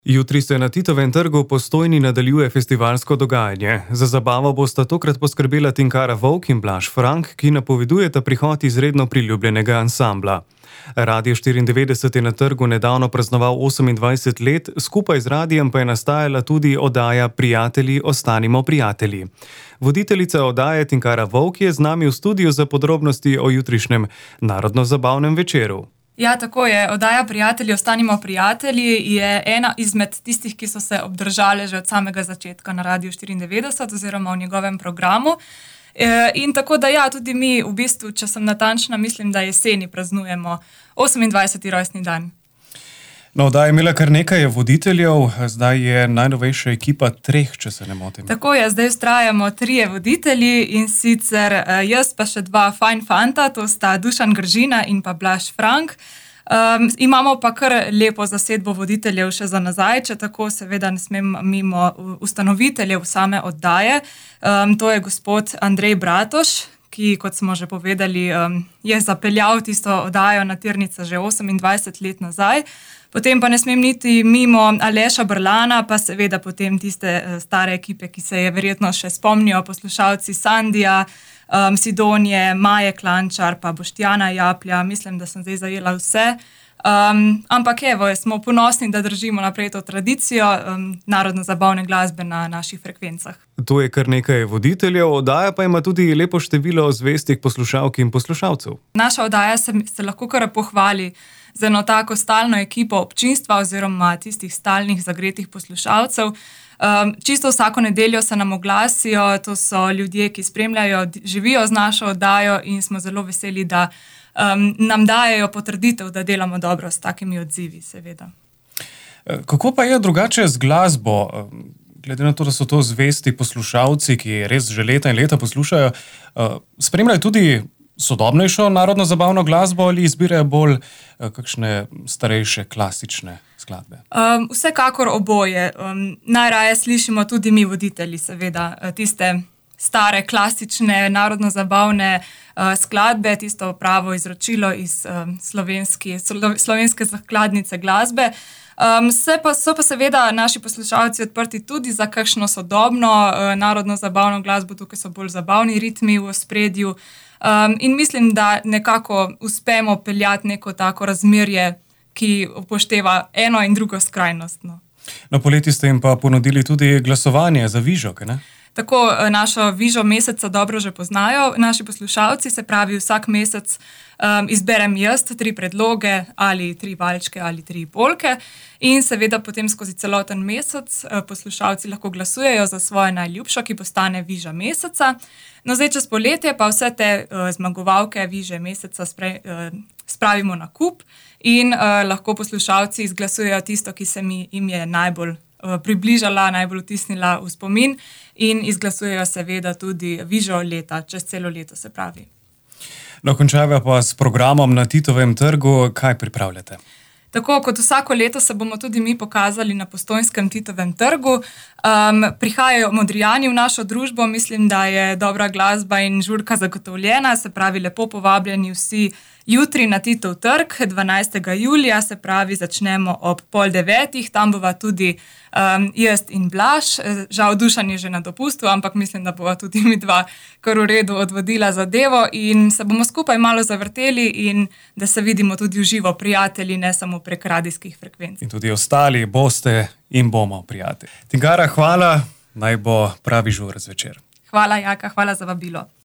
Jutri se na Titovem trgu v Postojni nadaljuje festivalsko dogajanje. Za zabavo bosta tokrat poskrbela Tinkara Vovk in Blaž Frank, ki napovedujeta prihod izredno priljubljenega ansambla. Radio 94 je na trgu nedavno praznoval 28 let, skupaj z radijem pa je nastajala tudi oddaja Prijatelji, ostanimo prijatelji. Voditeljica oddaje Tinkara Vovk je z nami v studiu za podrobnosti o jutrišnjem narodno-zabavnem večeru. Ja, tako je. Oddaja Prijatelji, ostanimo prijatelji je ena izmed tistih, ki so se obdržale že od samega začetka na Radiu 94 oziroma v njegovem programu. In tako da ja, tudi mi v bistvu, če sem natančna, mislim, da jeseni praznujemo 28. rojstni dan. No, oddaja je imela kar nekaj voditeljev, zdaj je najnovejša ekipa 3, če se ne motim. Tako je, zdaj vztrajamo 3 voditelji in sicer jaz pa še 2 fajn fanta, to sta Dušan Gržina in pa Blaž Frank. Imamo pa kar lepo zasedbo voditeljev še za nazaj, če tako seveda ne smem mimo ustanoviteljev same oddaje. To je gospod Andrej Bratoš, ki, kot smo že povedali, je zapeljal tisto oddajo na tirnice že 28 let nazaj. Potem pa ne smem niti mimo Aleša Brlana, pa seveda potem tiste stare ekipe, ki se je verjetno še spomnijo, poslušalci Sandija, Sidonije, Maje Klančar, pa Boštjana Japlja. Mislim, da sem zdaj zajela vse. Ampak evo, smo ponosni, da držimo naprej to tradicijo narodno-zabavne glasbe na naših frekvencah. To je kar nekaj voditeljev, oddaja pa ima tudi lepo število zvestih poslušalk in poslušalcev. Naša oddaja se lahko kar pohvali z eno tako stalno ekipo občinstva oziroma tistih stalnih zagretih poslušalcev. Čisto vsako nedeljo se nam oglasijo, to so ljudje, ki spremljajo, živijo z našo oddajo in smo zelo veseli, da nam dajejo potrditev, da delamo dobro s takimi odzivi, seveda. Kako pa je drugače z glasbo? Glede na to, da so to zvesti poslušalci, ki res že leta in leta poslušajo, spremljajo tudi sodobnejšo narodno-zabavno glasbo ali izbirajo bolj kakšne starejše, klasične skladbe? Vsekakor oboje. Najraje slišimo tudi mi voditelji, seveda, tiste stare, klasične, narodno-zabavne skladbe, tisto pravo izročilo iz slovenske skladnice glasbe. So pa seveda naši poslušalci odprti tudi za kakšno sodobno narodno-zabavno glasbo, tukaj so bolj zabavni ritmi v ospredju. In mislim, da nekako uspemo peljati neko tako razmerje, ki upošteva eno in drugo skrajnost. Na poleti ste jim pa ponudili tudi glasovanje za Vižo, ne? Tako našo Vižo meseca dobro že poznajo naši poslušalci, se pravi vsak mesec izberem jaz 3 predloge, ali 3 valčke ali 3 polke in seveda potem skozi celoten mesec poslušalci lahko glasujejo za svojo najljubšo, ki postane Viža meseca. No, zdaj čez poletje pa vse te zmagovalke Viže meseca spravimo na kup in lahko poslušalci izglasujejo tisto, ki se jim je najbolj približala, najbolj vtisnila v spomin in izglasujejo seveda tudi Vižo leta, čez celo leto se pravi. No, končava pa s programom na Titovem trgu. Kaj pripravljate? Tako kot vsako leto se bomo tudi mi pokazali na postojnskem Titovem trgu. Prihajajo Modrijani v našo družbo, mislim, da je dobra glasba in žurka zagotovljena, se pravi lepo povabljeni vsi jutri na Titov trg, 12. julija, se pravi začnemo ob 8:30, tam bova tudi jaz in Blaž, žal Dušan je že na dopustu, ampak mislim, da bova tudi mi dva kar v redu odvodila zadevo in se bomo skupaj malo zavrteli in da se vidimo tudi v živo prijatelji, ne samo prek radijskih frekvenc. In tudi ostali boste in bomo prijatelji. Tinkara, hvala, naj bo pravi žur zvečer. Hvala, Jaka, hvala za vabilo.